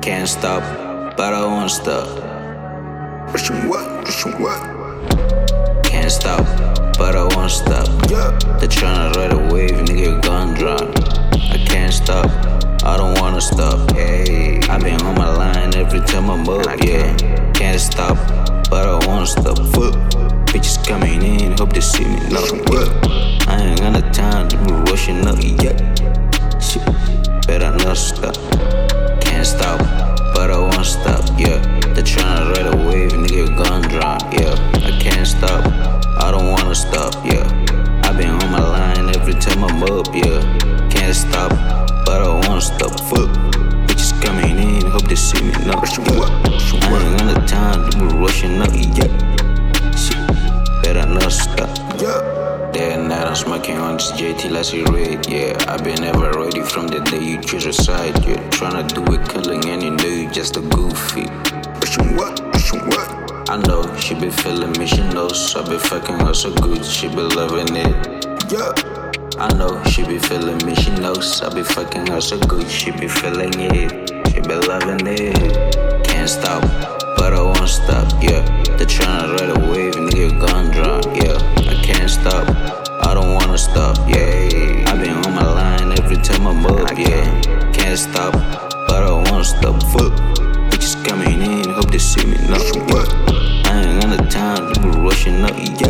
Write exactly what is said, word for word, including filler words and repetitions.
Can't stop, but I won't stop. Russian what? Russian what? Can't stop, but I won't stop. Yeah. They tryna ride a wave, nigga, you gon' drown. I can't stop, I don't wanna stop. Hey, I been on my line every time I move, yeah. Can't stop, but I won't stop. Fuck, bitches coming in, hope they see me. No, what? I ain't got no time to be rushing up, yeah. Shit, better not stop. Can't stop, but I won't stop, yeah. They tryna ride a wave, nigga, you gon' drown, yeah. I can't stop, I don't wanna stop, yeah. I been on my line every time I'm up, yeah. Can't stop, but I won't stop. Fuck, bitches coming in, hope they see me. No, yeah. I ain't got no time to be rushing up, yeah. Shit, better not stop. Yeah. Day and night I'm smoking on this J T like it's red, yeah. I been never ready from the day you choose a side, yeah. Tryna do it killing and you know you just a goofy. Russian what? Russian what? I know she be feeling me, she knows I be fucking her so good, she be loving it. Yeah. I know she be feeling me, she knows I be fucking her so good, she be feeling it, she be loving it. Can't stop, but I won't stop, yeah. They tryna ride a wave, nigga, you gon' drown, yeah. I can't stop, I don't wanna stop, yeah. I been on my line every time I'm up, yeah. Can't stop, but I won't stop. Fuck, bitches coming in, hope they see me. No, yeah. I ain't got no time to be rushing up, yeah.